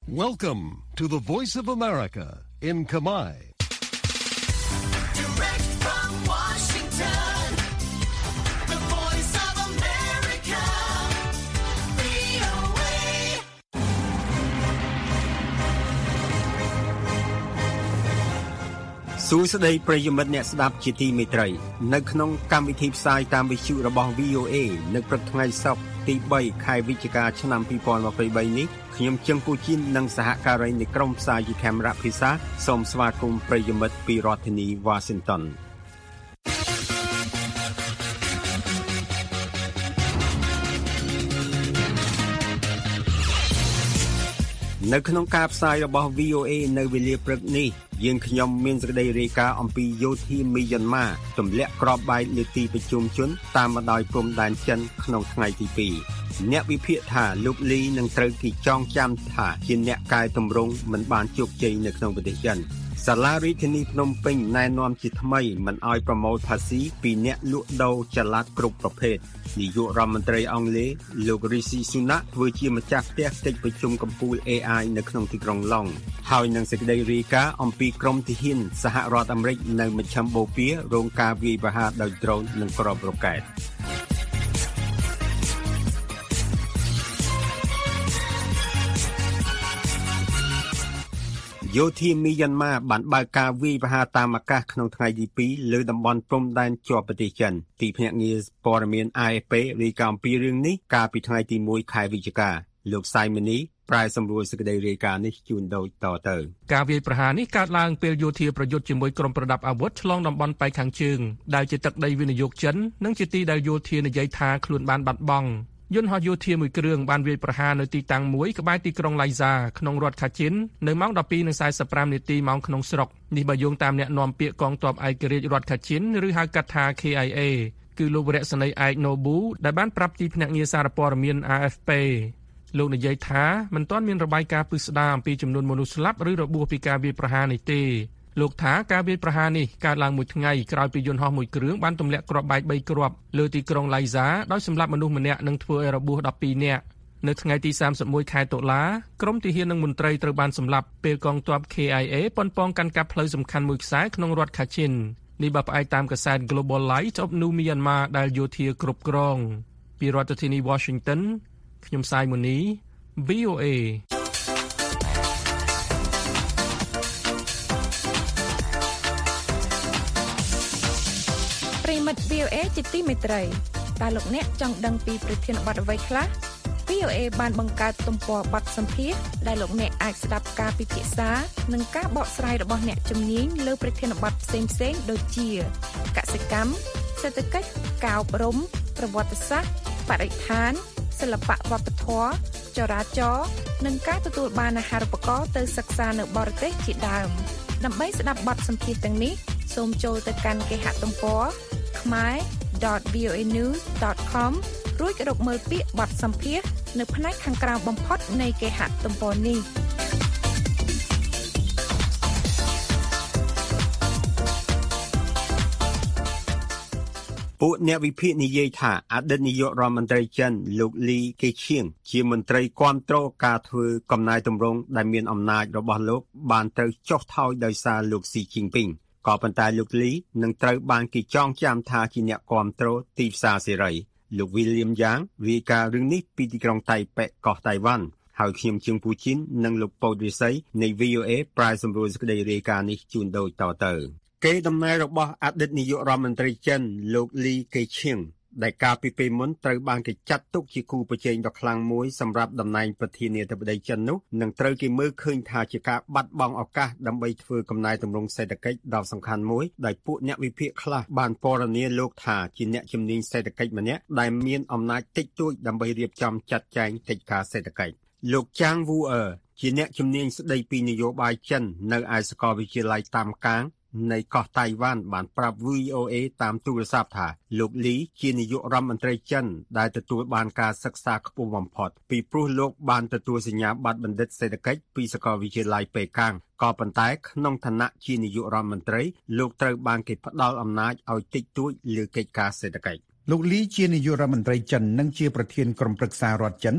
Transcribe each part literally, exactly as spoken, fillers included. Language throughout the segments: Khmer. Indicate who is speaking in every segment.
Speaker 1: Welcome to the Voice of America in Khmer.
Speaker 2: Direct from Washington, the Voice of America, វី អូ เอ
Speaker 3: សួស្តីប្រិយមិត្តអ្នកស្ដាប់ជាទីមេត្រីនៅក្នុងកម្មវិធីផ្សាយតាមវិទ្យុរបស់ វី អូ เอ នៅព្រឹកថ្ងៃសុក្រទីបីខែវិច្ឆិកាឆ្នាំពីរពាន់ยี่สิบสามនេះខ្ញុំជឹងពូជីននិងសហការីនៃក្រុមផ្សាយខេមរៈភាសាសូមស្វាគមន៍ប្រិយមិត្តពីរដ្ឋធានី Washington នៅក្នុងការផ្សាយរបស់ វី អូ เอ នៅវេលាព្រឹកនេះយើងខ្ញុំមានសេចក្តីរាយការណ៍អំពីយោធាមីយ៉ាន់ម៉ាទម្លាក់គ្រាប់បែកលើទីប្រជុំជនតាមបណ្ដោយព្រំដែនចិនក្នុងថ្ងៃទីពីរអ្នកវិភាគថាលោកលីនឹងត្រូវគេចងចាំថាជាអ្នកកែតម្រង់មិនបានជោគជ័យនៅក្នុងប្រទេសចិនសាលារដ្ឋាភិបាលភ្នំពេញណែនាំជាថ្មីមិនអោយប្រមូលภาษีពីអ្នកលក់ដូរចល័តគ្រប់ប្រភេទនាយករដ្ឋមន្ត្រីអង់គ្លេសលោក Rishi Sunak ធ្វើជាម្ចាស់ផ្ទះកិច្ចប្រជុំកំពូល เอ ไอ នៅក្នុងទីក្រុងឡុងហើយនឹងសេចក្តីរាយការណ៍អំពីក្រុមទាហានសហរដ្ឋអាមេរិកនៅមជ្ឈមបូព៌ារងការវាយប្រហារដោយដ្រូននិងគ្រាប់រ៉ុកែតយោធាមីយ៉ាន់ម៉ាបានបើកការវាយប្រហារតាមអាកាសក្នុងថ្ងៃទីពីរលើតំបន់ព្រំដែនជាប់ប្រទេសចិនទីភ្នាក់ងារព័ត៌មាន เอ เอฟ พี រាយការណ៍អំពីរឿងនេះកាលពីថ្ងៃទីមួយខែវិច្ឆិកាលោកសៃម៉ានីប្រែសម្រួលសេចក្តីរាយការណ៍នេះជូនដូចតទៅ
Speaker 4: ការវាយប្រហារនេះកើតឡើងពេលយោធាប្រយុទ្ធជាមួយក្រុមប្រដាប់អាវុធឆ្លងតំបន់ប៉ែកខាងជើងដែលជាទឹកដីវិនិយោគចិននិងជាទីដែលយោធានិយាយថាខ្លួនបានបាត់បង់យន្តហោះយោធាមួយគ្រឿងបានវាយប្រហារនៅទីតាំងមួយក្បែរទីក្រុងឡៃសាក្នុងរដ្ឋខាជីននៅម៉ោងដប់ពីរនិងសែសិបប្រាំនាទីម៉ោងក្នុងស្រុកនេះបើយោងតាមអ្នកនាំពាក្យកងទ័ពឯករាជ្យរដ្ឋខាជីនឬហៅកាត់ថា เค ไอ เอ គឺលោកវរៈសេនីយ៍ឯក Nobu ដែលបានប្រាប់ទីភ្នាក់ងារសារព័ត៌មាន เอ เอฟ พี លោកនិយាយថាមិនទាន់មានរបាយការណ៍ពិស្ដារអំពីចំនួនមនុស្សស្លាប់ឬរបួសពីការវាយប្រហារនេះទេលោកថាការវាយប្រហារនេះកើតឡើងមួយថ្ងៃក្រោយពីយន្តហោះមួយគ្រឿងបានទម្លាក់គ្រាប់បែកបីគ្រាប់លើទីក្រុងឡៃសាដោយសម្លាប់មនុស្សម្នាក់និងធ្វើឲ្យរបួសដប់ពីរនាក់នៅថ្ងៃទីសាមសិបមួយខែតុលាក្រុមទាហាននិងមន្ត្រីត្រូវបានសម្លាប់ពេលកងទ័ព เค ไอ เอ ប៉ុនប៉ងកាន់កាប់ផ្លូវសំខាន់មួយខ្សែក្នុងរដ្ឋខាជីននេះបើផ្អែកតាមកាសែត Global Light of New Myanmar ដែលយោធាគ្រប់គ្រងពីរដ្ឋធានី Washington ខ្ញុំសៃម៉ូនី វី អូ เอ
Speaker 5: មិត្ត វី អូ เอ ជាទីមេត្រីតើលោកអ្នកចង់ដឹងពីប្រធានបទអ្វីខ្លះ វី អូ เอ បានបង្កើតទំព័របទសម្ភាសន៍ដែលលោកអ្នកអាចស្ដាប់ការពិភាក្សានិងការបកស្រាយរបស់អ្នកជំនាញលើប្រធានបទផ្សេងៗដូចជាកសិកម្មសេដ្ឋកិច្ចការអប់រំប្រវត្តិសាស្ត្របរិស្ថានសិល្បៈវប្បធម៌ចរាចរណ៍និងការទទួលបានអាហារូបករណ៍ទៅសិក្សានៅបរទេសជាដើមដើម្បីស្ដាប់បទសម្ភាសន៍ទាំងនេះសូមចូលទៅកាន់គេហទំព័រ khmer dot v o a news dot com រួចរកមើលពាក្យបទសម្ភាសន៍នៅផ្នែកខាងក្រោមបំផុតនៃគេហទំព័រនេះ
Speaker 3: ពួកអ្នកវិភាគនិយាយថាអតីតនាយករដ្ឋមន្ត្រីចិនលោកលីកេឈៀងជាមន្ត្រីគាំទ្រការធ្វើកំណែទម្រង់ដែលមានអំណាចរបស់លោកបានត្រូវចុះថយដោយសារលោកស៊ីជីនពីងក៏ប៉ុន្តែលោកលីនឹងត្រូវបានគេចងចាំថាជាអ្នកគាំទ្រទីផ្សារសេរីលោក William Yang រាយការណ៍រឿងនេះពីទីក្រុងតៃប៉េកោះតៃវ៉ាន់ហើយខ្ញុំជឹងពូជីននិងលោកប៉ូតរិស័យនៃ វី អូ เอ ប្រាយសម្រួលសេចក្តីរាយការណ៍នេះជូនដូចតទៅគេដំណើររបស់អតីតនាយករដ្ឋមន្ត្រីចិនលោកលីកេឈៀងដែលកាលពីពេលមុនត្រូវបានគេចាត់ទុកជាគូប្រជែងដ៏ខ្លាំងមួយសម្រាប់តំណែងប្រធានាធិបតីចិននោះនឹងត្រូវគេមើលឃើញថាជាការបាត់បង់ឱកាសដើម្បីធ្វើកំណែទម្រង់សេដ្ឋកិច្ចដ៏សំខាន់មួយដោយពួកអ្នកវិភាគខ្លះបានពណ៌នាលោកថាជាអ្នកជំនាញសេដ្ឋកិច្ចម្នាក់ដែលមានអំណាចតិចតួចដើម្បីរៀបចំចាត់ចែងកិច្ចការសេដ្ឋកិច្ចលោកចាងវូអឺជាអ្នកជំនាញស្ដីពីនយោបាយចិននៅឯសាកលវិទ្យាល័យតាមកាងនៃកោះតៃវ៉ាន់បានប្រាប់ វី អូ เอ តាមទូរស័ព្ទថាលោកលីជានាយករដ្ឋមន្ត្រីចិនដែលទទួលបានការសិក្សាខ្ពស់បំផុតពីព្រោះលោកបានទទួលសញ្ញាបត្របណ្ឌិតសេដ្ឋកិច្ចពីសាកលវិទ្យាល័យប៉េកាំងក៏ប៉ុន្តែក្នុងឋានៈជានាយករដ្ឋមន្ត្រីលោកត្រូវបានគេផ្ដល់អំណាចឲ្យតិចតួចលើកិច្ចការសេដ្ឋកិច្ច
Speaker 6: លោកលីជានាយករដ្ឋមន្ត្រីចិននិងជាប្រធានក្រុមប្រឹក្សារដ្ឋចិន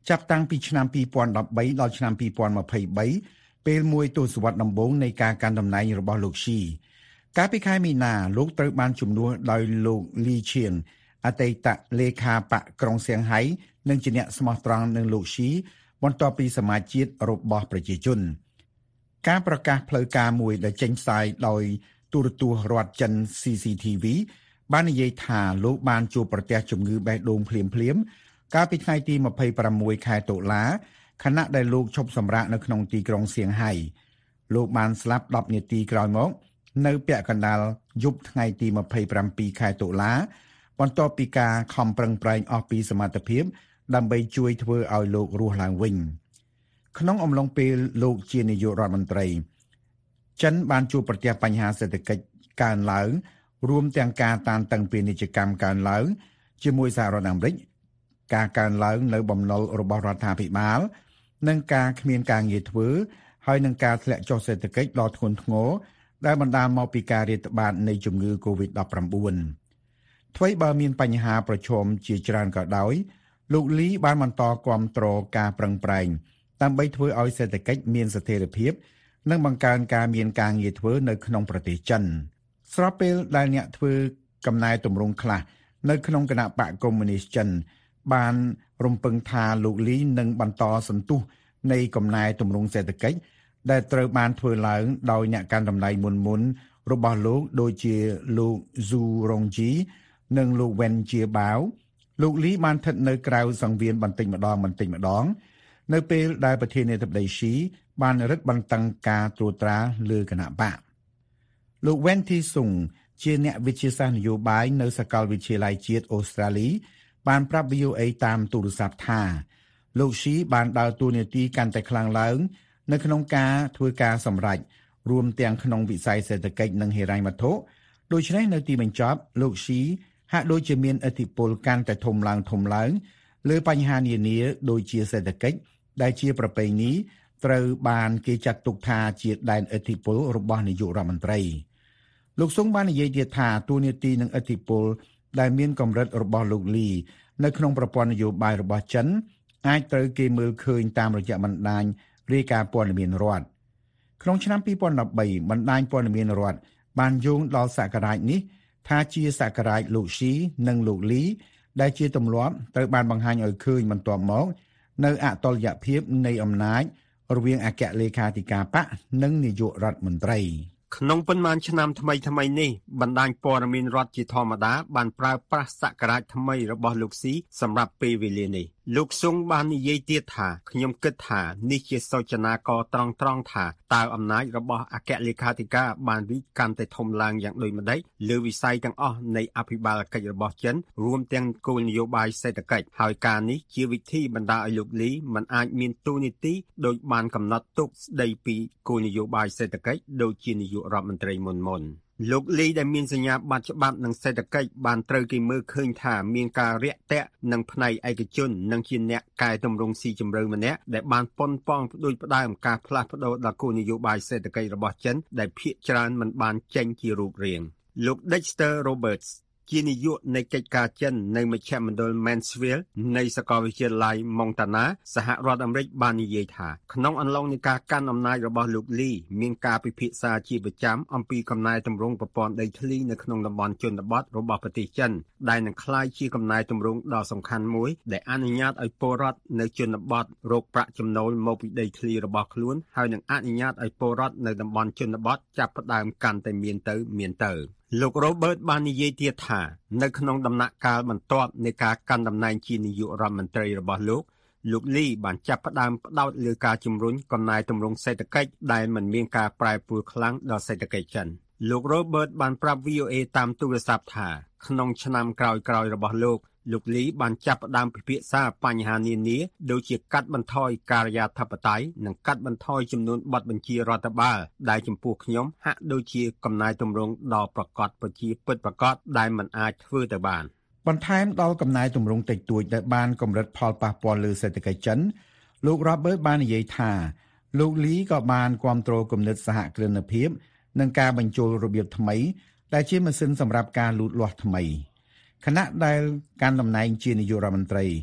Speaker 6: ចាប់តាំងពីឆ្នាំពីរពាន់ដប់បីដល់ឆ្នាំពីរពាន់ម្ភៃបីពេលមួយទសវត្សរ៍ដំបូងនៃការកាន់តំណែងរបស់លោកស៊ីកាលពីខែមីនាលោកត្រូវបានជំនួសដោយលោកលីឈៀនអតីតលេខាបកក្រុងសៀងហៃនិងជាអ្នកស្មោះត្រង់នឹងលោកស៊ីបន្ទាប់ពីសមាជជាតិរបស់ប្រជាជនការប្រកាសផ្លូវការមួយដែលចេញផ្សាយដោយទូរទស្សន៍រដ្ឋចិន ស៊ី ស៊ី ធី វី បាននិយាយថាលោកបានជួបប្រទះជំងឺបេះដូងភ្លាមៗកាលពីថ្ងៃទីម្ភៃប្រាំមួយខែតុលាខណៈដែលលោកឈប់សម្រាកនៅក្នុងទីក្រុងសៀងហៃលោកបានស្លាប់ដប់នាទីក្រោយមកនៅពាក់កណ្ដាលយប់ថ្ងៃទីម្ភៃប្រាំពីរខែតុលាបន្ទាប់ពីការខំប្រឹងប្រែងអស់ពីសមត្ថភាពដើម្បីជួយធ្វើឲ្យលោករស់ឡើងវិញក្នុងអំឡុងពេលលោកជានាយករដ្ឋមន្ត្រីចិនបានជួបប្រទះបញ្ហាសេដ្ឋកិច្ចកើនឡើងរួមទាំងការតានតឹងពាណិជ្ជកម្មកើនឡើងជាមួយសហរដ្ឋអាមេរិកការកើនឡើងនៅបំណុលរបស់រដ្ឋាភិបាលនិងការគ្មានការងារធ្វើហើយនឹងការធ្លាក់ចុះសេដ្ឋកិច្ចដ៏ធ្ងន់ធ្ងរដែលបណ្ដាលមកពីការរាតត្បាតនៃជំងឺ កូវីដ ដប់ប្រាំបួន ថ្មីបើមានបញ្ហាប្រឈមជាច្រើនក៏ដោយលោកលីបានបន្តគាំទ្រការប្រឹងប្រែងដើម្បីធ្វើឲ្យសេដ្ឋកិច្ចមានស្ថិរភាពនិងបង្កើនការមានការងារធ្វើនៅក្នុងប្រទេសចិនស្របពេលដែលអ្នកធ្វើកំណែទម្រង់ខ្លះនៅក្នុងគណៈបកកុម្មុយនីសចិនបានរំពឹងថាលោកលីនឹងបន្តសន្ទុះនៃកំណែទម្រង់សេដ្ឋកិច្ចដែលត្រូវបានធ្វើឡើងដោយអ្នកកាន់តំណែងមុនមុនរបស់លោកដូចជាលោកស៊ូរងជីនិងលោកវ៉ិនជាបាវលោកលីបានស្ថិតនៅក្រៅសង្វៀនបន្តិចម្ដងបន្តិចម្ដងនៅពេលដែលប្រធានាធិបតីស៊ីបានរឹតបន្តឹងការត្រួតត្រាលើគណៈបកលោកវ៉ិនធីស៊ុងជាអ្នកវិទ្យាសាស្ត្រនយោបាយនៅសាកលវិទ្យាល័យជាតិអូស្ត្រាលីបានប្រាប់ វី អូ អេ តាមទូរស័ព្ទថាលោកស៊ីបានដើរតួនាទីកាន់តែខ្លាំងឡើងនៅក្នុងការធ្វើការសម្រេចរួមទាំងក្នុងវិស័យសេដ្ឋកិច្ចនិងហិរញ្ញវត្ថុដូច្នេះនៅទីបញ្ចប់លោកស៊ីហាក់ដូចជាមានឥទ្ធិពលកាន់តែធំឡើងធំឡើងលើបញ្ហានានាដូចជាសេដ្ឋកិច្ចដែលជាប្រពៃណីត្រូវបានគេចាត់ទុកថាជាដែនឥទ្ធិពលរបស់នាយករដ្ឋមន្ត្រីលោកស៊ុងបាននិយាយទៀតថាតួនាទីនិងឥទ្ធិពលដែលមានកម្រិតរបស់លោកលីនៅក្នុងប្រព័ន្ធនយោបាយរបស់ចិនអាចត្រូវគេមើលឃើញតាមរយៈបណ្ដាញរាយការណ៍ព័ត៌មានរដ្ឋក្នុងឆ្នាំពីរពាន់ដប់បីបណ្ដាញព័ត៌មានរដ្ឋបានយោងដល់សក្តានុពលនេះថាជាសក្តានុពលលោកស៊ីនិងលោកលីដែលជាទម្លាប់ត្រូវបានបង្ហាញឲ្យឃើញបន្ទាប់មកនៅអតុល្យភាពនៃអំណាចរវាងអគ្គលេខាធិការបកនិងនាយករដ្ឋមន្ត្រី
Speaker 3: ក្នុងប៉ុន្មានឆ្នាំថ្មីថ្មីនេះបណ្ដាញព័ត៌មានរដ្ឋជាធម្មតាបានប្រើប្រាស់សក្តានុពលថ្មីរបស់លោកស៊ីសម្រាប់ពេលវេលានេះលោកស៊ុងបាននិយាយទៀតថាខ្ញុំគិតថានេះជាសូចនាករត្រង់ត្រង់ថាតើអំណាចរបស់អគ្គលេខាធិការបានរីកកាន់តែធំឡើងយ៉ាងដូចម្តេចលើវិស័យទាំងអស់នៃអភិបាលកិច្ចរបស់ចិនរួមទាំងគោលនយោបាយសេដ្ឋកិច្ចហើយការនេះជាវិធីបណ្ដាលឲ្យលោកលីមិនអាចមានតួនាទីដោយបានកំណត់ទុកស្ដីពីគោលនយោបាយសេដ្ឋកិច្ចដូចជានាយករដ្ឋមន្ត្រីមុនមុនលោកលីដែលមានសញ្ញាបត្រច្បាប់និងសេដ្ឋកិច្ចបានត្រូវគេមើលឃើញថាមានការរាក់ទាក់នឹងផ្នែកឯកជននិងជាអ្នកកែតម្រង់ស៊ីជម្រៅម្នាក់ដែលបានប៉ុនប៉ងផ្ដួចផ្ដើមការផ្លាស់ប្ដូរដល់គោលនយោបាយសេដ្ឋកិច្ចរបស់ចិនដែលភាគច្រើនមិនបានចេញជារូបរាងលោក Dexter Roberts ជានាយកនៃកិច្ចការចិននៅមជ្ឈមណ្ឌល Mansfield នៃសាកលវិទ្យាល័យ Montana សហរដ្ឋអាមេរិកបាននិយាយថាក្នុងអំឡុងនៃការកាន់អំណាចរបស់លោកលីមានការពិភាក្សាជាប្រចាំអំពីកំណែទម្រង់ប្រព័ន្ធដីធ្លីនៅក្នុងតំបន់ជនបទរបស់ប្រទេសចិនដែលនឹងក្លាយជាកំណែទម្រង់ដ៏សំខាន់មួយដែលអនុញ្ញាតឲ្យពលរដ្ឋនៅជនបទរកប្រាក់ចំណូលមកពីដីធ្លីរបស់ខ្លួនហើយនឹងអនុញ្ញាតឲ្យពលរដ្ឋនៅតំបន់ជនបទចាប់ផ្ដើមកាន់តែមានទៅមានទៅលោក Robert បាននិយាយទៀតថានៅក្នុងដំណាក់កាលបន្ទាប់នៃការកាន់តំណែងជានាយករដ្ឋមន្ត្រីរបស់លោកលោកលីបានចាប់ផ្ដើមផ្ដោតលើការជំរុញកំណែទម្រង់សេដ្ឋកិច្ចដែលមិនមានការប្រែប្រួលខ្លាំងដល់សេដ្ឋកិច្ចចិនលោក Robert បានប្រាប់ វី អូ អេ តាមទូរស័ព្ទថាក្នុងឆ្នាំក្រោយៗរបស់លោកលោកលីបានចាប់ផ្ដើមពិភាក្សាបញ្ហានានាដូចជាកាត់បន្ថយការិយាធិបតេយ្យនិងកាត់បន្ថយចំនួនបទបញ្ជារដ្ឋបាលដែលចំពោះខ្ញុំហាក់ដូចជាកំណែទម្រង់ដ៏ប្រកបប្រជាពិតប្រាកដដែលមិនអាចធ្វើទៅបាន
Speaker 6: បន្ថែមដល់កំណែទម្រង់តិចតួចដែលបានកម្រិតផលប៉ះពាល់លើសេដ្ឋកិច្ចចិនលោក Robert បាននិយាយថាលោកលីក៏បានគាំទ្រគំនិតសហគ្រិនភាពនិងការបញ្ចូលរបៀបថ្មីដែលជាម៉ាស៊ីនសម្រាប់ការលូតលាស់ថ្មីខណៈដែលកាន់តំណែងជានាយករដ្ឋមន្ត្រី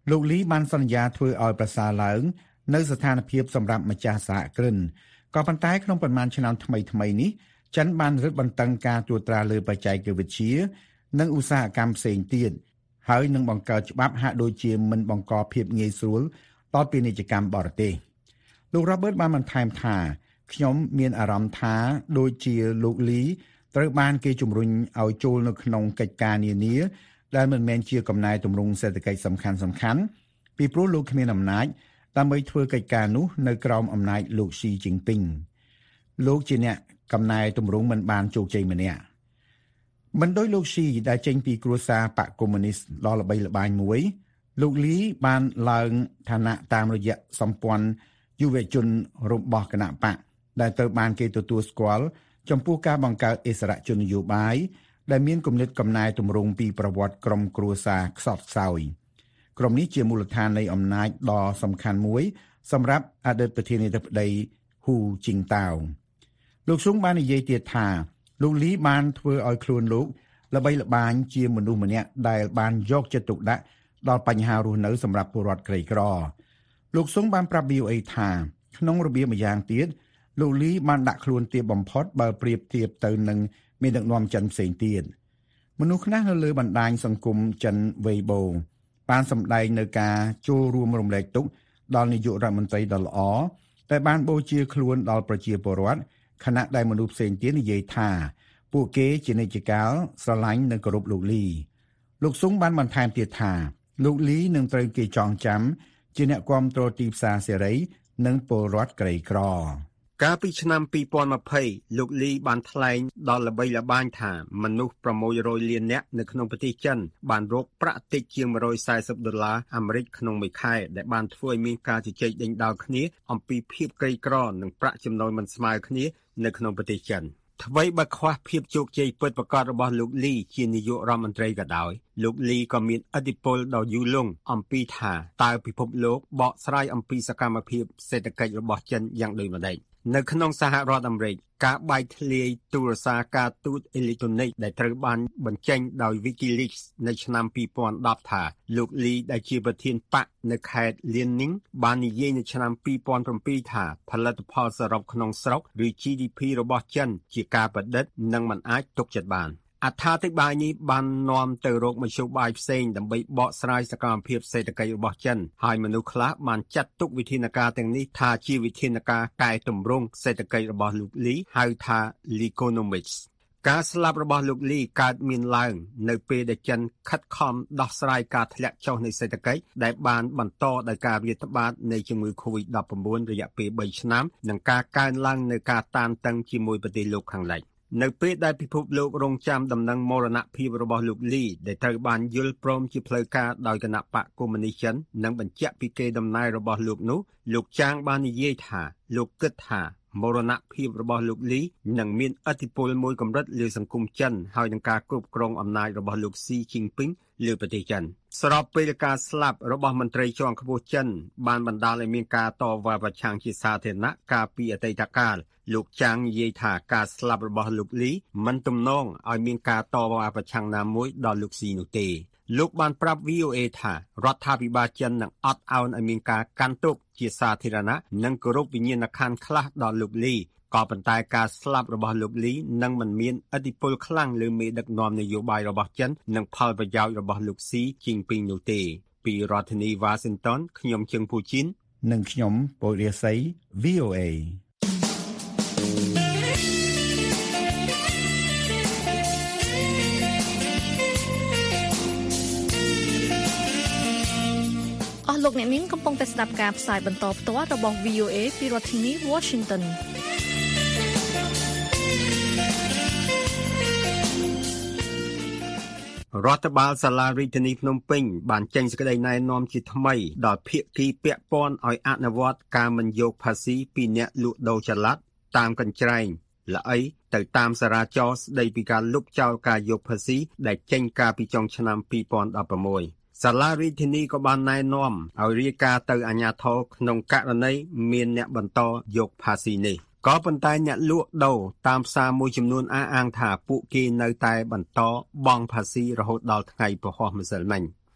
Speaker 6: លោកលីបានសន្យាធ្វើឲ្យប្រសើរឡើងនៅស្ថានភាពសម្រាប់ម្ចាស់សហគ្រិនក៏ប៉ុន្តែក្នុងប្រមាណឆ្នាំថ្មីៗនេះចិនបានរឹតបន្តឹងការត្រួតត្រាលើបច្ចេកវិទ្យានិងឧស្សាហកម្មផ្សេងទៀតហើយនឹងបង្កើតច្បាប់ហាក់ដូចជាមិនបង្កភាពងាយស្រួលដល់ពាណិជ្ជកម្មបរទេសលោក Robert បានបន្ថែមថាខ្ញុំមានអារម្មណ៍ថាដូចជាលោកលីត្រូវបានគេជំរុញឲ្យចូលនៅក្នុងកិច្ចការនានាដែលមិនមែនជាកំណែទម្រង់សេដ្ឋកិច្ចសំខាន់សំខាន់ពីព្រោះលោកគ្មានអំណាចដើម្បីធ្វើកិច្ចការនោះនៅក្រោមអំណាចលោកស៊ីជីងពីងលោកជាអ្នកកំណែទម្រង់មិនបានជោគជ័យម្នាក់មិនដោយលោកស៊ីដែលចេញពីគ្រួសារបកកុម្មុយនីសដ៏ល្បីល្បាញមួយលោកលីបានឡើងឋានៈតាមរយៈសម្ព័ន្ធយុវជនរបស់គណៈបកដែលត្រូវបានគេទទួលស្គាល់ចំពោះការបង្កើតអិសរាជជននយោបាយដែលមានគំនិតកំណែទម្រង់ពីប្រវត្តិក្រុមគ្រួសារខ្សត់ខ្សោយក្រុមនេះជាមូលដ្ឋាននៃអំណាចដ៏សំខាន់មួយសម្រាប់អតីតប្រធានាធិបតីហ៊ូជីងតាវលោកស៊ុងបាននិយាយទៀតថាលោកលីបានធ្វើឲ្យខ្លួនលោកល្បីល្បាញជាមនុស្សម្នាក់ដែលបានយកចិត្តទុកដាក់ដល់បញ្ហារស់នៅសម្រាប់ពលរដ្ឋក្រីក្រលោកស៊ុងបានប្រាប់ វី អូ អេ ថាក្នុងរបៀបម្យ៉ាងទៀតលោកលីបានដាក់ខ្លួនទាបបំផុតបើប្រៀបធៀបទៅនឹងមានដឹកនាំចិនផ្សេងទៀតមនុស្សខ្លះនៅលើបណ្ដាញសង្គមចិន Weibo បានសម្ដែងនៅការចូលរួមរំលែកទុក្ខដល់នាយករដ្ឋមន្ត្រីដ៏ល្អតែបានបូជាខ្លួនដល់ប្រជាពលរដ្ឋខណៈដែលមនុស្សផ្សេងទៀតនិយាយថាពួកគេជានិច្ចកាលស្រឡាញ់និងគោរពលោកលីលោកស៊ុងបានបន្ថែមទៀតថាលោកលីនឹងត្រូវគេចងចាំជាអ្នកគាំទ្រទីផ្សារសេរីនិងពលរដ្ឋក្រីក្រ
Speaker 3: កាលពីឆ្នាំពីរពាន់ម្ភៃលោកលីបានថ្លែងដល់ល្បីល្បាញថាមនុស្សប្រមូលរយលាននាក់នៅក្នុងប្រទេសចិនបានរកប្រាក់តិចជាងមួយរយសែសិបដុល្លារអាមេរិកក្នុងមួយខែដែលបានធ្វើឲ្យមានការជជែកដេញដោលគ្នាអំពីភាពក្រីក្រនិងប្រាក់ចំណូលមិនស្មើគ្នានៅក្នុងប្រទេសចិនថ្មីបើខ្វះភាពជោគជ័យពិតប្រាកដរបស់លោកលីជានាយករដ្ឋមន្ត្រីក៏ដោយលោកលីក៏មានឥទ្ធិពលដ៏យូរលង់អំពីថាតើពិភពលោកបកស្រាយអំពីសកម្មភាពសេដ្ឋកិច្ចរបស់ចិនយ៉ាងដូចម្តេចនៅក្នុងសហរដ្ឋអាមេរិកការបែកធ្លាយទូរស័ព្ទការទូតអេឡិចត្រូនិកដែលត្រូវបានបញ្ចេញដោយ WikiLeaks នៅឆ្នាំពីរពាន់ដប់ថាលោកលីដែលជាប្រធានបកនៅខេត្ត Liaoning បាននិយាយនៅឆ្នាំពីរពាន់ប្រាំពីរថាផលិតផលសរុបក្នុងស្រុកឬ ជី ឌី ភី របស់ចិនជាការប្រឌិតនិងមិនអាចទុកចិត្តបានអត្ថាធិប្បាយនេះបាននាំទៅរកមធ្យោបាយផ្សេងដើម្បីបកស្រាយសកម្មភាពសេដ្ឋកិច្ចរបស់ចិនហើយមនុស្សខ្លះបានចាត់ទុកវិធានការទាំងនេះថាជាវិធានការកែតម្រង់សេដ្ឋកិច្ចរបស់លោកលីហៅថា Leagonomics ការស្លាប់របស់លោកលីកើតមានឡើងនៅពេលដែលចិនខិតខំដោះស្រាយការធ្លាក់ចុះនៃសេដ្ឋកិច្ចដែលបានបន្តដោយការរាតត្បាតនៃជំងឺ កូវីដ ដប់ប្រាំបួន រយៈពេលបីឆ្នាំនិងការកើនឡើងនៃការតានតឹងជាមួយប្រទេសលោកខាងលិចនៅពេលដែលពិភពលោករងចាំដំណឹងមរណភាពរបស់លោកលីដែលត្រូវបានយល់ព្រមជាផ្លូវការដោយគណៈបកកុម្មុយនីសចិននិងបញ្ជាក់ពីកេរដំណែលរបស់លោកនោះលោកចាងបាននិយាយថាលោកគិតថាមរណភាពរបស់លោកលីនឹងមានឥទ្ធិពលមួយកម្រិតលើសង្គមចិនហើយនឹងការគ្រប់គ្រងអំណាចរបស់លោកស៊ីជីងពីងលើប្រទេសចិនស្របពេលការស្លាប់របស់មន្ត្រីជាន់ខ្ពស់ចិនបានបណ្ដាលឲ្យមានការតវ៉ាប្រឆាំងជាសាធារណៈកាលពីអតីតកាលលោកចាងនិយាយថាការស្លាប់របស់លោកលីមិនទំនងឲ្យមានការតវ៉ាប្រឆាំងណាមួយដល់លោកស៊ីនោះទេលោកបានប្រាប់ វី អូ អេ ថារដ្ឋាភិបាលចិននឹងអត់ឱនឲ្យមានការកាន់ទុកជាសាធារណៈនិងគោរពវិញ្ញាណក្ខន្ធខ្លះដល់លោកលីក៏ប៉ុន្តែការស្លាប់របស់លោកលីនឹងមិនមានឥទ្ធិពលខ្លាំងលើមេដឹកនាំនយោបាយរបស់ចិននិងផលប្រយោជន៍របស់លោកស៊ីជីងពីងនោះទេពីរដ្ឋធានី Washington ខ្ញុំជឹងពូជីន
Speaker 6: និងខ្ញុំពូរិយស័យ វី អូ អេ
Speaker 5: លោកអ្នកនាងកំពុងតែស្ដាប់ការផ្សាយបន្តផ្ទាល់របស់ វី អូ អេ ពីរដ្ឋធានី Washington
Speaker 3: រដ្ឋបាលសាលារាជធានីភ្នំពេញបានចេញសេចក្តីណែនាំជាថ្មីដល់ភាគីពាក់ព័ន្ធឲ្យអនុវត្តការមិនយកផាស៊ីពីអ្នកលក់ដូរចល័តតាមកញ្ច្រែងល្អីទៅតាមសារាចរណ៍ស្តីពីការលុបចោលការយកផាស៊ីដែលចេញកាលពីចុងឆ្នាំពីរពាន់ដប់ប្រាំមួយសាលារាជធានីក៏បានណែនាំឲ្យរាយការណ៍ទៅអាជ្ញាធរក្នុងករណីមានអ្នកបន្តយកផាស៊ីនេះក៏ប៉ុន្តែអ្នកលក់ដូរតាមផ្សារមួយចំនួនអះអាងថាពួកគេនៅតែបន្តបង់ផាស៊ីរហូតដល់ថ្ងៃពហុម្សិលមិញ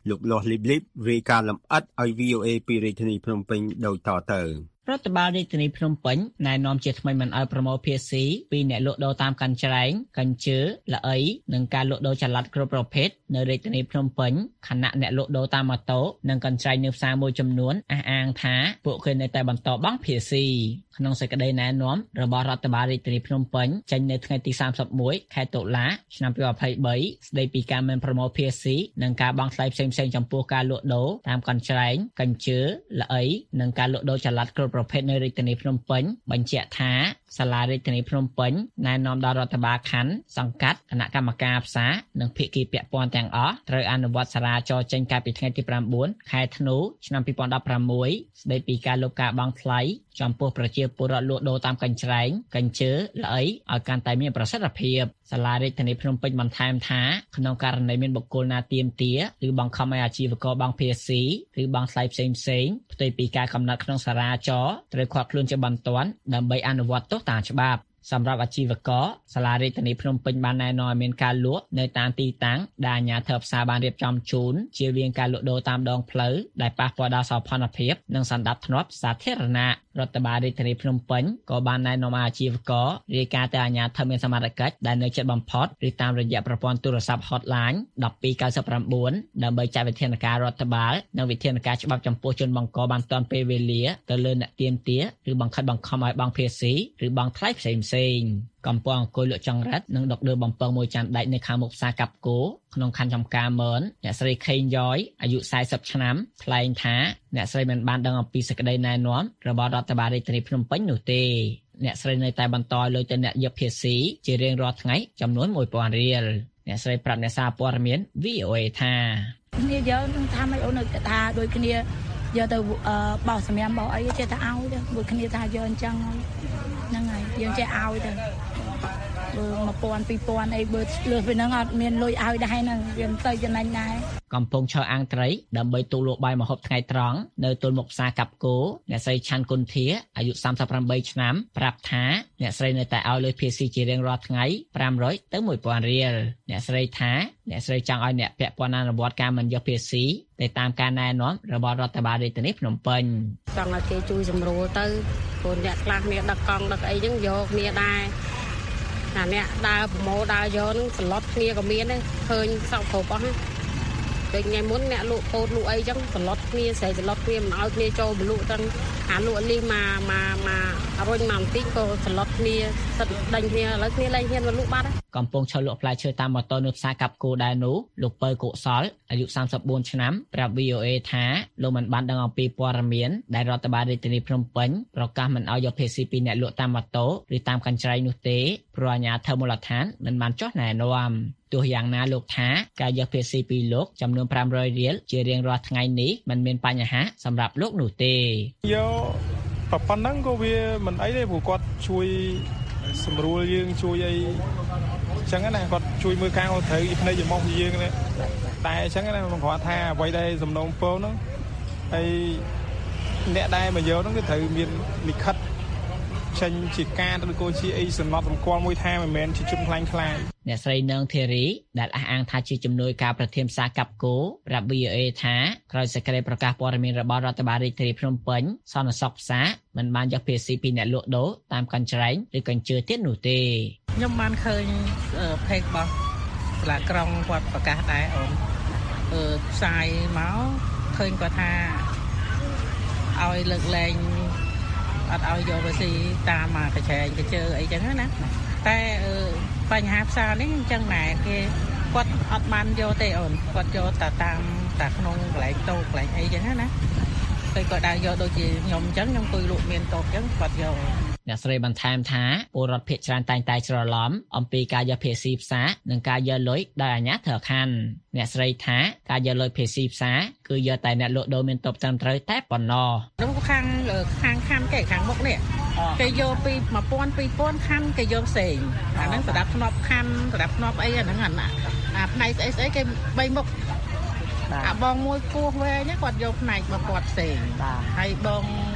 Speaker 3: លោកលាស់លីបលីបរាយការណ៍លម្អិតឲ្យ V O A ពីរាជធានីភ្នំពេញដូចតទៅ
Speaker 7: រដ្ឋបាលរាជធានីភ្នំពេញណែនាំជាថ្មីមិនឲ្យប្រមូលភាសីពីអ្នកលក់ដូរតាមកាន់ច្រែងកញ្ជើល្អីនិងការលក់ដូរចល័តគ្រប់ប្រភេទនៅរាជធានីភ្នំពេញខណៈអ្នកលក់ដូរតាមម៉ូតូនិងកញ្ច្រែងនៅផ្សារមួយចំនួនអះអាងថាពួកគេនៅតែបន្តបង់ភាសីក្នុងសេចក្តីណែនាំរបស់រដ្ឋបាលរាជធានីភ្នំពេញចេញនៅថ្ងៃទីសាមសិបមួយខែតុលាឆ្នាំពីរពាន់ยี่สิบสามស្តីពីការមិនប្រមូលភាសីនិងការបង់ថ្លៃផ្សេងៗចំពោះការលក់ដូរតាមកញ្ច្រែងកញ្ជើល្អីនិងការលក់ដូរចល័តគ្រប់ប្រភេទនៅរាជធានីភ្នំពេញបញ្ជាក់ថាសាលារាជធានីភ្នំពេញណែនាំដល់រដ្ឋបាលខណ្ឌសង្កាត់គណៈកម្មការផ្សារនិងភាគីពាក់ព័ន្ធទាំងអស់ត្រូវអនុវត្តសាលាចរចេញកាលពីថ្ងៃទីប្រាំបួនខែធ្នូឆ្នាំពីរពាន់ដប់ប្រាំមួយស្តីពីការលុបការបង់ថ្លៃចំពោះប្រជាពលរដ្ឋលក់ដូរតាមកញ្ច្រែងកញ្ជើល្អីឲ្យកាន់តែមានប្រសិទ្ធភាពសាលារាជធានីភ្នំពេញបន្ថែមថាក្នុងករណីមានបុគ្គលណាទាមទារឬបង្ខំឲ្យអាជីវករបង់ភាសីឬបង់ថ្លៃផ្សេងៗផ្ទុយពីការកំណត់ក្នុងសាលាចរត្រូវឃាត់ខ្លួនជាបន្ទាន់ដើម្បីអនុវត្តទោសតាមច្បាប់សម្រាប់អាជីវករសាលារាជធានីភ្នំពេញបានណែនាំឲ្យមានការលក់នៅតាមទីតាំងដែលអាជ្ញាធរផ្សារបានរៀបចំជូនជៀសវាងការលក់ដូរតាមដងផ្លូវដែលប៉ះពាល់ដល់សោភ័ណភាពនិងសណ្ដាប់ធ្នាប់សាធារណៈរដ្ឋបាលរាជធានីភ្នំពេញក៏បានណែនាំឲ្យអាជីវកររាយការណ៍ទៅអាជ្ញាធរមានសមត្ថកិច្ចដែលនៅជិតបំផុតឬតាមរយៈប្រព័ន្ធទូរស័ព្ទ Hotline một hai chín chínដើម្បីចាត់វិធានការរដ្ឋបាលនិងវិធានការច្បាប់ចំពោះជនបង្កបានទាន់ពេលវេលាទៅលើអ្នកទាមទារឬបង្ខិតបង្ខំឲ្យបង់ភាសីឬបង់ថ្លៃផ្សេងៗកំពុងអង្គុយលក់ចង្រិតនិងដុកឌឺបំពងមួយចានដែកនៅខាងមុខផ្សារកាប់គោក្នុងខណ្ឌចំការមើលអ្នកស្រីខេងយ៉យអាយុสี่สิบឆ្នាំថ្លែងថាអ្នកស្រីមិនបានដឹងអំពីសេចក្តីណែនាំរបស់រដ្ឋបាលរាជធានីភ្នំពេញនោះទេអ្នកស្រីនៅតែបន្តលុយទៅអ្នកយកភាសីជារៀងរាល់ថ្ងៃចំនួនមួយពាន់រៀលអ្នកស្រីប្រាប់អ្នកសារព័ត៌មាន V O A ថា
Speaker 8: គ្នាយើងនឹងថាមិនអូននៅថាដូចគ្នាយកទៅបោះសម្រាប់បោះអីចេះតែឲ្យទៅមួយគ្នាថាយកអញ្ចឹងហ្នឹងហើយយើងចេះឲ្យទៅបើmộtពាន់ពីរពាន់អីបើលើសពីហ្នឹងអត់មានលុយឲ្យដែរហ្នឹងវាមិនទៅចំណេញដែរ
Speaker 7: កំពុងឈរអាំងត្រីដើម្បីទូលលក់បាយម្ហូបថ្ងៃត្រង់នៅទល់មុខផ្សារកាប់គោអ្នកស្រីឆាន់គុនធាអាយុសាមសិបប្រាំបីឆ្នាំប្រាប់ថាអ្នកស្រីនៅតែឲ្យលុយភាសីជារៀងរាល់ថ្ងៃប្រាំរយទៅមួយពាន់រៀលអ្នកស្រីថាអ្នកស្រីចង់ឲ្យអ្នកពាក់ព័ន្ធអនុវត្តការមិនយកភាសីទៅតាមការណែនាំរបស់រដ្ឋបាលរាជធានីភ្នំពេញ
Speaker 8: ចង់ឲ្យគេជួយសម្រួលទៅព្រោះអ្នកខ្លះគ្នាដឹកកង់ដឹកអីហ្នឹងយកគ្នាដែរណាអ្នកដើរប្រម៉ូដើរយកហ្នឹងសន្លត់គ្នាក៏មានដែរឃើញសោកគ្រប់អស់ហ្នឹងដូចថ្ងៃមុនអ្នកលក់ពោតលក់អីចឹងសន្លត់គ្នាស្រីសន្លត់គ្នាមិនឲ្យគ្នាចូលបលក់ទាំងអាលក់លីមកមកមករុញមកបន្តិចក៏សន្លត់គ្នាសិតដេញគ្នាឥឡូវគ្នាលែងហ៊ានមកលក់បាត់
Speaker 7: កំពុងឈរលក់ផ្លែឈើតាមម៉ូតូនៅផ្សារកាប់គោដែរនោះលោកពៅកុសលអាយុសាមសិបបួនឆ្នាំប្រាប់ V O A ថាលោកមិនបានដឹងអំពីព័ត៌មានដែលរដ្ឋបាលរាជធានីភ្នំពេញប្រកាសមិនឲ្យយកភាសីពីអ្នកលក់តាមម៉ូតូឬតាមកញ្ច្រែងនោះទេព្រោះអាជ្ញាធរមូលដ្ឋានមិនបានចុះណែនាំទោះយ៉ាងណាលោកថាការយកភាសីពីលោកចំនួនប្រាំរយរៀលជារៀងរាល់ថ្ងៃនេះមិនមានបញ្ហាសម្រាប់លោកនោះទេ
Speaker 9: យកប៉ុណ្ណឹងក៏វាមិនអីទេព្រោះគាត់ជួយសម្រួលយើងជួយអីអញ្ចឹងណាគាត់ជួយមើលការត្រូវភ្នែកច្រមុះយើងតែអញ្ចឹងណាខ្ញុំគាត់ថាអ្វីដែលសំណូមពរហ្នឹងហើយអ្នកដែលមកយកហ្នឹងគឺត្រូវមានលិខិតចេញជាការឬក៏ជាអីសំណត់សម្គាល់មួយថាមិនមែនជាជនខ្លាញ់ខ្លាយ
Speaker 7: អ្នកស្រីនងធារីដែលអះអាងថាជាជំនួយការប្រធានផ្សារកាប់គោប្រាប់ V O A ថាក្រោយសេចក្តីប្រកាសព័ត៌មានរបស់រដ្ឋបាលរាជធានីភ្នំពេញសន្តិសុខផ្សារមិនបានយកភាសីពីអ្នកលក់ដូរតាមកញ្ច្រែងឬកញ្ជើទៀតនោះទេ
Speaker 10: ខ្ញុំបានឃើញផេករបស់សាលាក្រុងគាត់ប្រកាសដែរអូនអឺផ្សាយមកឃើញគាត់ថាឲ្យលើកលែងអត់ឲ្យយកភាសីតាមមកកញ្ច្រែងកញ្ជើអីចឹងណាតែបញ្ហាផ្សារនេះអញ្ចឹងដែរគេគាត់អត់បានយកទេអូនគាត់យកតែតាមតែក្នុងកន្លែងតូបកន្លែងអីចឹងណាពេលគាត់ដើរយកដូចជាខ្ញុំអញ្ចឹងខ្ញុំគួយលក់មានតូបអញ្ចឹងគាត់យក
Speaker 7: អ្នកស្រីបន្ថែមថាពលរដ្ឋភាគច្រើនតែងតែច្រឡំអំពីការយកភាសីផ្សារនិងការយកលុយដោយអាជ្ញាធរខណ្ឌអ្នកស្រីថាការយកលុយភាសីផ្សារគឺយកតែអ្នកលក់ដូរមានតបត្រឹមត្រូវតែប៉ុណ្ណោះ
Speaker 10: នោះខាងខាងខណ្ឌគេខាងមុខនេះគេយកពីmột nghìnពីរពាន់ខណ្ឌគេយកផ្សេងអាហ្នឹងសម្រាប់ធ្នាប់ខណ្ឌសម្រាប់ធ្នាប់អីអាហ្នឹងអាផ្នែកស្អីស្អីគេបីមុខអាបងមួយគោះវែងគាត់យកផ្នែករបស់គាត់ផ្សេងហើយបង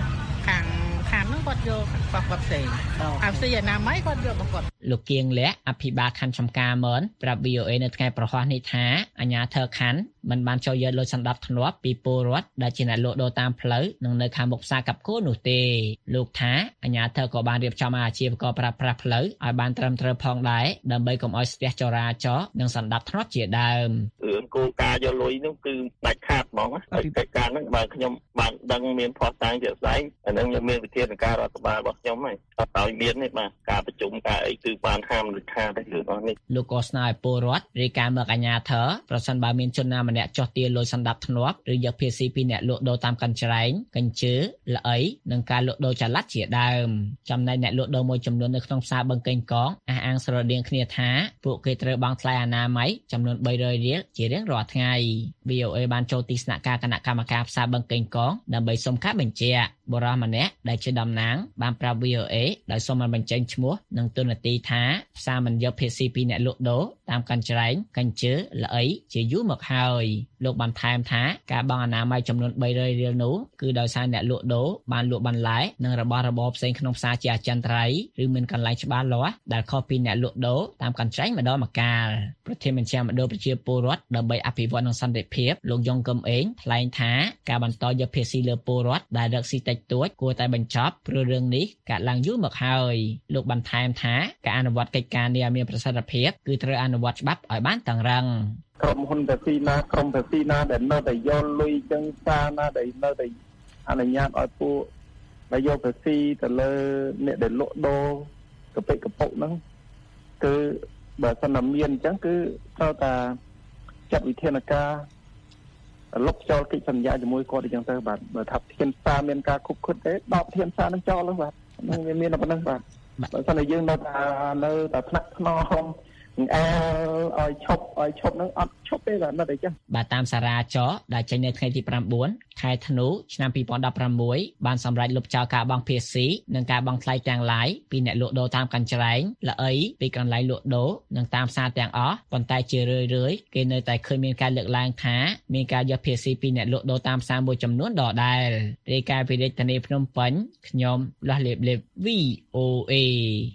Speaker 10: ខាងខាងនោះគាត់យកគាត់គាត់ផ្សេងអាផ្សេងឯណាម៉ៃគាត់យករបស់គាត់
Speaker 7: លោកគៀងលះអភិបាលខណ្ឌចំការមនប្រាប់ វី អូ អេ នៅថ្ងៃប្រហ័សនេះថាអាជ្ញាធរខណ្ឌមិនបានចូលយកលុយសណ្ដាប់ធ្នាប់ពីពលរដ្ឋដែលជាអ្នកលក់ដូរតាមផ្លូវនិងនៅខាងមុខផ្សារកាប់គោនោះទេលោកថាអាជ្ញាធរក៏បានរៀបចំអាជីវករប្រើប្រាស់ផ្លូវឲ្យបានត្រឹមត្រូវផងដែរដើម្បីកុំឲ្យស្ទះចរាចរណ៍និងសណ្ដាប់ធ្នាប់ជាដើម
Speaker 11: រឿងគោលការណ៍យកលុយនោះគឺដាច់ខាតហ្មងហើយកិច្ចការហ្នឹងបើខ្ញុំបានដឹងមានផុសតាំងជាក់ស្ដែងអាហ្នឹងខ្ញុំមានវិធានការរដ្ឋបាលរបស់ខ្ញុំហើយអត់ឲ្យមានទេបាទការប្រជុំការអីគឺបានហាមដូចខាតទេរឿងអស់នេះ
Speaker 7: លោកក៏ស្នើឲ្យពលរដ្ឋរាយការណ៍មកអាជ្ញាធរប្រសិនបើមានជនណាម្នាក់ចោះទារលុយសណ្ដាប់ធ្នាប់ឬយកភាសីពីអ្នកលក់ដូរតាមកញ្ច្រែងកញ្ជើល្អីនិងការលក់ដូរចល័តជាដើមចំណែកអ្នកលក់ដូរមួយចំនួននៅក្នុងផ្សារបឹងកេងកងអះអាងស្រដៀងគ្នាថាពួកគេត្រូវបង់ថ្លៃអនាម័យចំនួនបីរយរៀលជារៀងរាល់ថ្ងៃ វី អូ អេ បានចូលទីស្នាក់ការគណៈកម្មការផ្សារបឹងកេងកងដើម្បីសុំការបញ្ជាក់បុរសម្នាក់ដែលជាតំណាងបានប្រាប់ វី អូ អេ ដោយសុំឲ្យបញ្ចេញឈ្មោះនិងទូនាទីថាផ្សារមិនយកភាសីពីអ្នកលក់ដូរតាមកញ្ច្រែងកញ្ជើល្អីជាយូរមកហើយលោកបានថែមថាការបង់អនាម័យចំនួនបីរយរៀលនោះគឺដោយសារអ្នកលក់ដូរបានលក់បន្លែនិងរបស់របរផ្សេងក្នុងផ្សារជាអចិន្ត្រៃយ៍ឬមានកន្លែងច្បាស់លាស់ដែលខុសពីអ្នកលក់ដូរតាមកញ្ច្រែងម្ដងម្កាលប្រធានមជ្ឈមណ្ឌលប្រជាពលរដ្ឋដើម្បីអភិវឌ្ឍនិងសន្តិភាពលោកយ៉ុងកឹមអេងថ្លែងថាការបន្តយកភាសីលើពលរដ្ឋដែលរកស៊ីតិចតួចគួរតែបញ្ចប់ព្រោះរឿងនេះកើតឡើងយូរមកហើយលោកបន្ថែមថាការអនុវត្តកិច្ចការនេះឲ្យមានប្រសិទ្ធភាពគឺត្រូវអនុវត្តច្បាប់ឲ្យបានតឹងរ៉ឹង
Speaker 11: ក្រុមហ៊ុនភាសីណាក្រុមភាសីណាដែលនៅតែយកលុយចឹងសារណាដែលនៅតែអនុញ្ញាតឲ្យពួកដែលយកភាសីទៅលើអ្នកដែលលក់ដូរកពិកពុកហ្នឹងគឺបើសិនតែមានអញ្ចឹងគឺត្រូវតែចាត់វិធានការលុបចោលកិច្ចសន្យាជាមួយគាត់អញ្ចឹងទៅបាទបើថាធានសារមានការខុបខិតទេដកធានសារនឹងចោលហ្នឹងបាទនឹងវាមានតែប៉ុណ្្នឹងបាទបើសិនតែយើងនៅតែនៅតែថ្នាក់ថ្នមអើឲ្យឈប់ឲ្យឈប់នឹងអត់ឈប់ទេបាទនៅតែចឹង
Speaker 7: បាទតាមសារាចរដែលចេញនៅថ្ងៃទីប្រាំបួនខែធ្នូឆ្នាំពីរពាន់ដប់ប្រាំមួយបានសម្រេចលុបចោលការបង់ភាសីនិងការបង់ថ្លៃទាំងឡាយពីអ្នកលក់ដូរតាមកញ្ច្រែងល្អីពីកន្លែងលក់ដូរនិងតាមផ្សារទាំងអស់ប៉ុន្តែជារឿយរឿយគេនៅតែឃើញមានការលើកឡើងថាមានការយកភាសីពីអ្នកលក់ដូរតាមផ្សារមួយចំនួនដដែលរាយការណ៍ពីរាជធានីភ្នំពេញខ្ញុំលាស់លេបលេប វី អូ អេ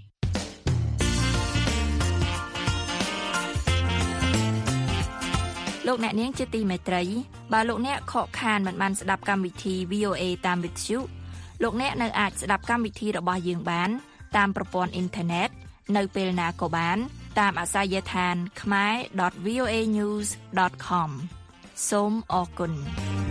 Speaker 5: លោកអ្នកនាងជាទីមេត្រីបើលោកអ្នកខកខានមិនបានស្ដាប់កម្មវិធី វី អូ អេ តាមវិទ្យុលោកអ្នកនៅអាចស្ដាប់កម្មវិធីរបស់យើងបានតាមប្រព័ន្ធអ៊ីនធឺណិតនៅពេលណាក៏បានតាមអាសយដ្ឋាន ខមែរ ដត វី អូ អេ ញូស ដត ខម សូមអរគុណ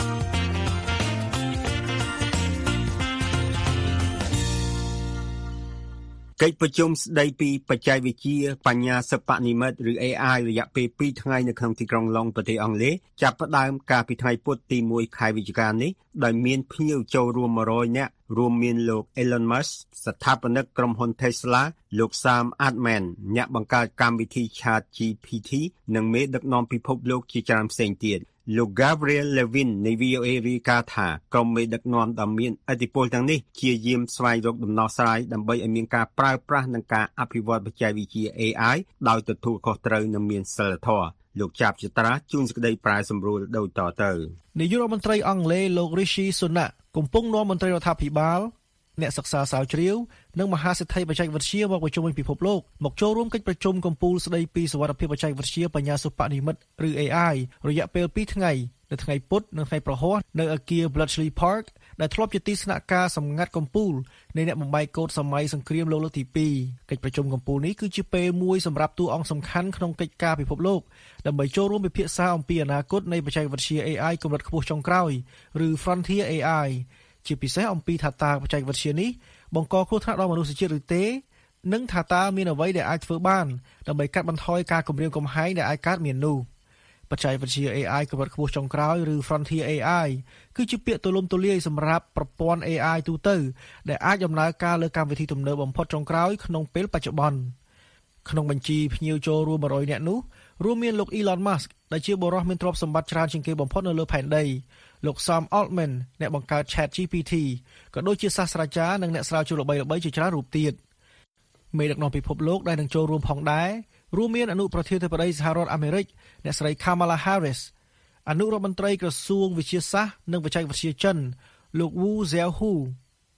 Speaker 3: កិច្ចប្រជុំស្ដីពីបច្ចេកវិទ្យាបញ្ញាសិប្បនិម្មិតឬ เอ ไอ រយៈពេលពីរថ្ងៃនៅក្នុងទីក្រុងឡុងប្រទេសអង់គ្លេសចាប់ផ្ដើមកាលពីថ្ងៃពុធទីមួយខែវិច្ឆិកានេះដោយមានភ្ញៀវចូលរួមមួយរយនាក់រួមមានលោក Elon Musk ស្ថាបនិកក្រុមហ៊ុន Tesla លោក Sam Altman អ្នកបង្កើតកម្មវិធី Chat ជី พี ที និងមេដឹកនាំពិភពលោកជាច្រើនផ្សេងទៀតលោក Gabriel Levin នៃ វី អូ អេ រាយការណ៍ថាក្រុមមេដឹកនាំដ៏មានឥទ្ធិពលទាំងនេះជាយាមស្វែងរកដំណោះស្រាយដើម្បីឲ្យមានការប្រើប្រាស់និងការអភិវឌ្ឍបច្ចេកវិទ្យា เอ ไอ ដោយទទួលខុសត្រូវនិងមានសីលធម៌លោកចាប់ចត្រាជួនសេចក្តីប្រែសម្រួលដូចតទៅ
Speaker 12: នាយករដ្ឋមន្ត្រីអង់គ្លេសលោក Rishi Sunak កំពុងនាំមន្ត្រីរដ្ឋាភិបាលអ្នកសិក្សាស្រាវជ្រាវនិងមហាសេដ្ឋីបច្ចេកវិទ្យាមកប្រជុំវិញពិភពលោកមកចូលរួមកិច្ចប្រជុំកំពូលស្ដីពីសុវត្ថិភាពបច្ចេកវិទ្យាបញ្ញាសិប្បនិម្មិតឬ เอ ไอ រយៈពេលពីរថ្ងៃនៅថ្ងៃពុធនិងថ្ងៃប្រហ័សនៅអគារ Bletchley Park ដែលធ្លាប់ជាទីស្នាក់ការសម្ងាត់កំពូលនៃអ្នកបំបែកកូដសម័យសង្គ្រាមលោកលើកទីពីរកិច្ចប្រជុំកំពូលនេះគឺជាពេលមួយសម្រាប់តួអង្គសំខាន់ក្នុងកិច្ចការពិភពលោកដើម្បីចូលរួមពិភាក្សាអំពីអនាគតនៃបច្ចេកវិទ្យា เอ ไอ កម្រិតខ្ពស់ចុងក្រោយឬ Frontier เอ ไอ ជាពិសេសអំពីថាតើបច្ចេកវិទ្យានេះបង្កគ្រោះថ្នាក់ដល់មនុស្សជាតិឬទេនិងថាតើមានអ្វីដែលអាចធ្វើបានដើម្បីកាត់បន្ថយការគំរាមកំហែងដែលអាចកើតមាននោះបច្ចេកវិទ្យា เอ ไอ កម្រិតខ្ពស់ចុងក្រោយឬ Frontier เอ ไอ គឺជាពាក្យទូលំទូលាយសម្រាប់ប្រព័ន្ធ เอ ไอ ទូទៅដែលអាចដំណើរការលើកម្មវិធីទំនើបបំផុតចុងក្រោយក្នុងពេលបច្ចុប្បន្នក្នុងបញ្ជីភ្ញៀវចូលរួមមួយរយនាក់នោះរួមមានលោក Elon Musk ដែលជាបុរសមានទ្រព្យសម្បត្តិច្រើនជាងគេបំផុតនៅលើផែនដីលោក Sam Altman អ្នកបង្កើត Chat ជី พี ที ក៏ដូចជាសាស្ត្រាចារ្យនិងអ្នកស្រាវជ្រាវល្បីៗជាច្រើនរូបទៀតមេដឹកនាំពិភពលោកដែលនឹងចូលរួមផងដែររួមមានអនុប្រធានាធិបតីសហរដ្ឋអាមេរិកអ្នកស្រី Kamala Harris អនុរដ្ឋមន្ត្រីក្រសួងវិទ្យាសាស្ត្រនិងបច្ចេកវិទ្យាចិនលោក Wu Xiaohu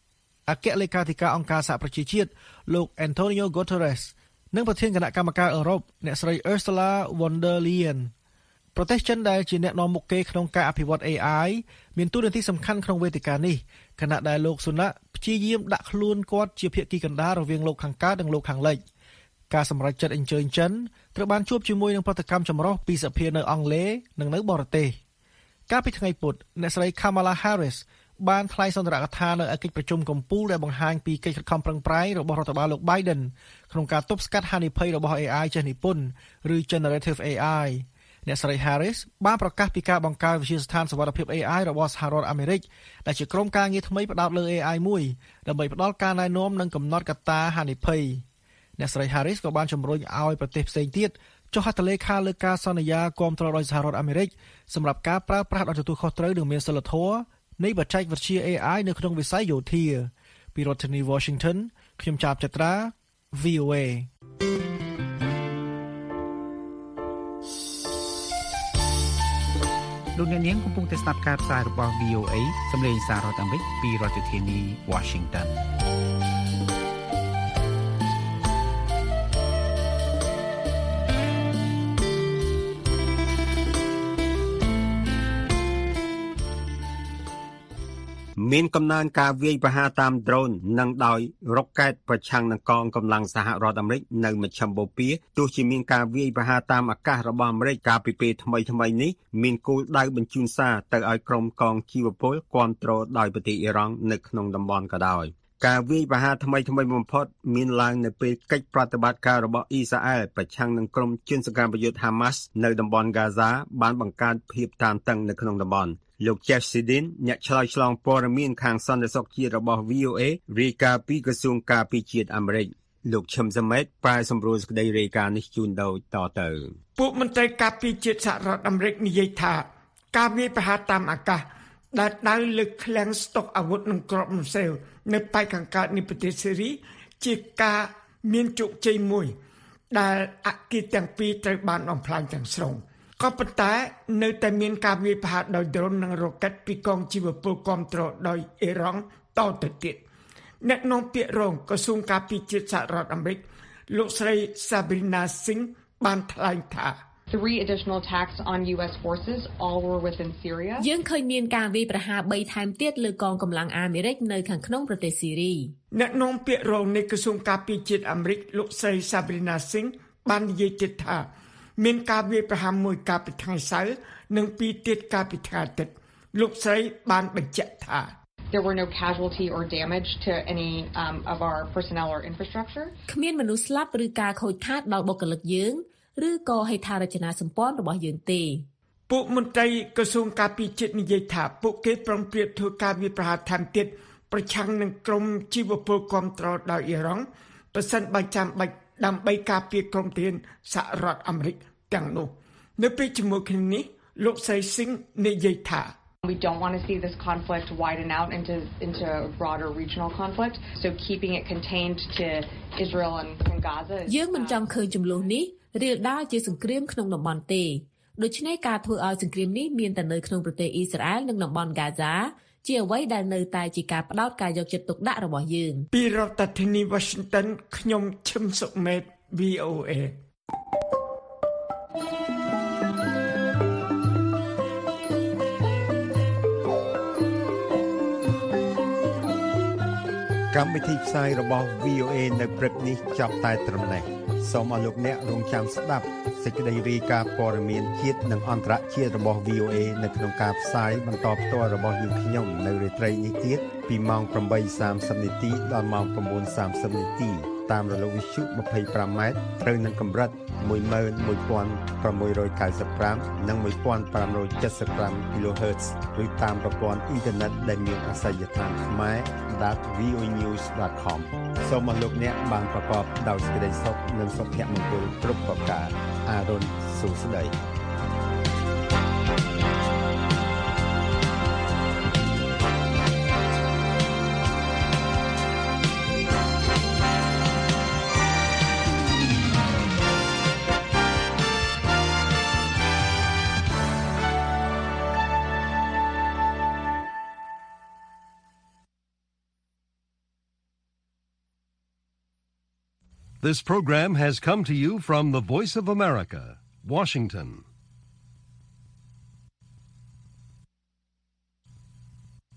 Speaker 12: អគ្គលេខាធិការអង្គការសហប្រជាជាតិលោក Antonio Guterres និងប្រធានគណៈកម្មការអឺរ៉ុបអ្នកស្រី Ursula von der Leyen ប្រទេសចិនដែលជាអ្នកនាំមុខគេក្នុងការអភិវឌ្ឍ A I មានតួនាទីសំខាន់ក្នុងវេទិកានេះខណៈដែលលោកស៊ុនណាព្យាយាមដាក់ខ្លួនគាត់ជាភាគីកណ្ដាលរវាងលោកខាងកើតនិងលោកខាងលិចការសម្រេចចិត្តអញ្ជើញចិនត្រូវបានជួបជាមួយនឹងប្រតិកម្មចម្រុះពីសភានៅអង់គ្លេសនិងនៅបរទេសកាលពីថ្ងៃពុធអ្នកស្រី Kamala Harris បានថ្លែងសន្ទរកថានៅឯកិច្ចប្រជុំកំពូលដែលបង្ហាញពីកិច្ចខិតខំប្រឹងប្រែងរបស់រដ្ឋបាលលោក Biden ក្នុងការទប់ស្កាត់ហានិភ័យរបស់ A I ចេះនិពន្ធឬ Generative A I អ្នកស្រី Harris បានប្រកាសពីការបង្កើតវិទ្យាស្ថានសុវត្ថិភាព A I របស់សហរដ្ឋអាមេរិកដែលជាក្រុមការងារថ្មីផ្ដោតលើ A I មួយដើម្បីផ្ដល់ការណែនាំនិងកំណត់កត្តាហានិភ័យអ្នកស្រី Harris ក៏បានជំរុញឲ្យប្រទេសផ្សេងទៀតចុះហត្ថលេខាលើការសន្យាគាំទ្រដោយសហរដ្ឋអាមេរិកសម្រាប់ការប្រើប្រាស់ដោយទទួលខុសត្រូវនិងមានសីលធម៌នៃបច្ចេកវិទ្យា A I នៅក្នុងវិស័យយោធាពីរដ្ឋធានី Washington ខ្ញុំចាប់ចត្រា V O A
Speaker 13: លោកអ្នកនាងកំពុងតែស្ដាប់ការផ្សាយរបស់ V O A សម្លេងសាររដ្ឋអាមេរិកពីរដ្ឋធានី Washington
Speaker 3: មានកំណើនការវាយប្រហារតាម drone និងដោយរ៉ុកកែតប្រឆាំងនឹងកងកម្លាំងសហរដ្ឋអាមេរិកនៅមជ្ឈមបូព៌ាទោះជាមានការវាយប្រហារតាមអាកាសរបស់អាមេរិកកាលពីពេលថ្មីៗនេះមានគោលដៅបញ្ជូនសារទៅឲ្យក្រុមកងជីវពលគាំទ្រដោយប្រទេសអ៊ីរ៉ង់នៅក្នុងតំបន់ក៏ដោយការវាយប្រហារថ្មីថ្មីបំផុតមានឡើងនៅពេលកិច្ចប្រតិបត្តិការរបស់អ៊ីស្រាអែលប្រឆាំងនឹងក្រុមជនសកម្មប្រយុទ្ធ Hamas នៅតំបន់ Gaza បានបង្កើតភាពតានតឹងនៅក្នុងតំបន់លោក Jeff Sidin អ្នកឆ្លើយឆ្លងព័ត៌មានខាងសន្តិសុខជាតិរបស់ V O A រាយការណ៍ពីក្រសួងការពារជាតិអាមេរិកលោកឈឹមសមេតប្រាយសម្រួលសេចក្តីរាយការណ៍នេះជូនដោយតទៅ
Speaker 14: ពួកមន្ត្រីការពារជាតិសហរដ្ឋអាមេរិកនិយាយថាការវាយប្រហារតាមអាកាសដែលដៅលើឃ្លាំងស្តុកអាវុធនិងគ្រាប់មីសែលនៅប៉ែកខាងកើតនៃប្រទេសសេរីជាការមានជោគជ័យមួយដែលអគារទាំងពីរត្រូវបានបំផ្លាញទាំងស្រុងក៏ប៉ុន្តែនៅតែមានការវាយប្រហារដោយ drone និង rocket ពីកងជីវពលគាំទ្រដោយអ៊ីរ៉ង់តទៅទៀតអ្នកនាំពាក្យរងក្រសួងការពារជាតិសហរដ្ឋអាមេរិកលោកស្រី Sabrina Singh បានថ្លែងថា
Speaker 15: Three additional attacks on U S forces all were within Syria
Speaker 16: យើងឃើញមានការវាយប្រហារបីថែមទៀតលើកងកម្លាំងអាមេរិកនៅខាងក្នុងប្រទេសស៊ីរី
Speaker 14: អ្នកនាំពាក្យរងនៃក្រសួងការពារជាតិអាមេរិកលោកស្រី Sabrina Singh បាននិយាយទៀតថាមានការវាយប្រហារមួយកាលពីថ្ងៃសៅរ៍និងពីរទៀតកាលពីថ្ងៃអាទិត្យលោកស្រីបានបញ្ជាក់ថា
Speaker 15: There were no casualty or damage to any um, of our personnel or infrastructure
Speaker 16: គ្មានមនុស្សស្លាប់ឬការខូចខាតដល់បុគ្គលិកយើងឬក៏ហេដ្ឋារចនាសម្ព័ន្ធរបស់យើងទេ
Speaker 14: ពួកមន្ត្រីក្រសួងការពារជាតិនិយាយថាពួកគេប្រំព្រៀបធ្វើការវាយប្រហារថែមទៀតប្រឆាំងនឹងក្រុមជីវពលគាំទ្រដោយអ៊ីរ៉ង់ប្រសិនបើចាំបាច់ដើម្បីការពារក្រុមទានសហរដ្ឋអាមេរិកទាំងនោះនៅពេលជាមួយគ្នានេះលោកស្រីស៊ីងនិយាយថា
Speaker 15: We don't want to see this conflict widen out into into a broader regional conflict so keeping it contained to Israel and, and Gaza
Speaker 16: យើងមិនចង់ឃើញជម្លោះនេះរាលដាលជាសង្គ្រាមក្នុងតំបន់ទេដូច្នេះការធ្វើឲ្យសង្គ្រាមនេះមានតែនៅក្នុងប្រទេសអ៊ីស្រាអែលនិងតំបន់ Gaza ជាអ្វីដែលនៅតែជាការផ្ដោតការយកចិត្តទុកដាក់របស់យើង
Speaker 14: ពីរដ្ឋធានី Washington ខ្ញុំឈឹមសុមេត V O A
Speaker 3: កម្មវិធីផ្សាយរបស់ V O A នៅព្រឹកនេះចប់តែត្រឹមនេះសូមអរលោកអ្នករងចាំស្ដាប់សេចក្តីរាយការណ៍ព័ត៌មានជាតិនិងអន្តរជាតិរបស់ V O A នៅក្នុងការផ្សាយបន្តផ្ទាល់របស់យើងខ្ញុំនៅរាត្រីនេះទៀតពីម៉ោង ប្រាំបីសាមសិប នាទីដល់ម៉ោង ៩ សាមសិប នាទីតាមរលកវិទ្យុ ยี่สิบห้า ម៉ែត្រត្រូវនឹងកម្រិត một nghìn một trăm sáu mươi និង một nghìn tám trăm bảy mươi kHz ឬតាមប្រព័ន្ធអ៊ីនធឺណិតដែលមានអាសយដ្ឋាន ខ្មែរ ដត វី អូ ញូស ដត ខម សូមអរលោកអ្នកបានប្រកបដោយសេចក្តីសុខនិងសុភមង្គលគ្រប់ប្រការអារុនសុស្ដី
Speaker 1: This program has come to you from the Voice of America, Washington.